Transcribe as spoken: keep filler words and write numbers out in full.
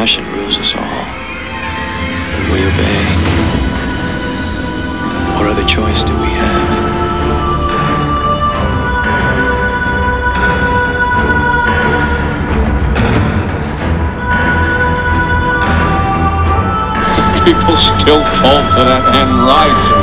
passion rules us all. And we obey. What other choice do we have? People still fall for that Anne Rice